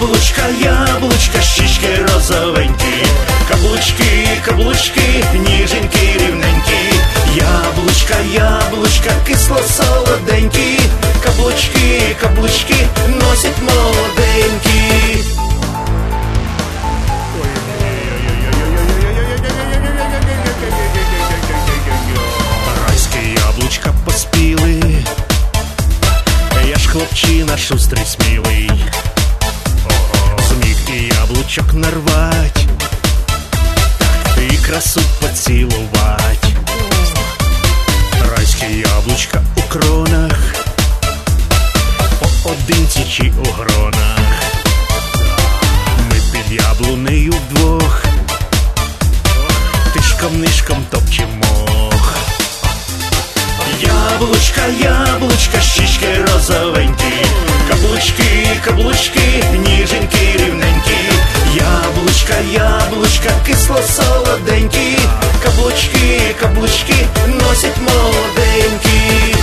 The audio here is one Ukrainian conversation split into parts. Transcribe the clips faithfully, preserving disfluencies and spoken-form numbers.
Яблучка, яблучка, щічки розовенькі, каблучки, каблучки, ніженькі, рівненькі. Яблучка, яблучка, кисло-солоденькі, каблучки, каблучки, носять молоденькі. Райські яблучка поспіли, я ж хлопчина шустрий, смілий, зміг і яблучок нарвать, і красу поцілувать. Райські яблучка у кронах, поодинці чи у гронах. Ми під яблунею вдвох, тишком-нишком топчемо. Яблучка, яблучка, щічки розовенькі, каблучки, каблучки, ніженькі, рівненькі. Яблучка, яблучка, кисло-солоденькі, каблучки, каблучки, носять молоденькі.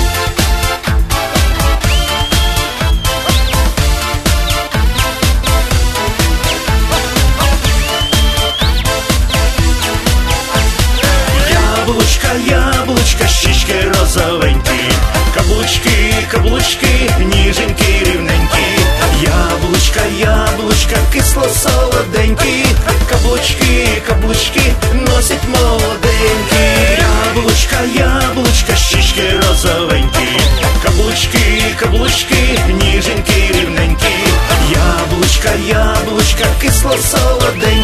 Яблучка, яблучка, щічки розовенькі, каблучки, каблучки, ніженькі, рівненькі. Яблучка, яблучка, кисло-солоденькі, каблучки, каблучки, носять молоденькі. Яблучка, яблучка, щічки розовенькі, каблучки, каблучки, ніженькі, рівненькі. Яблучка, яблучка, кисло-солоденькі.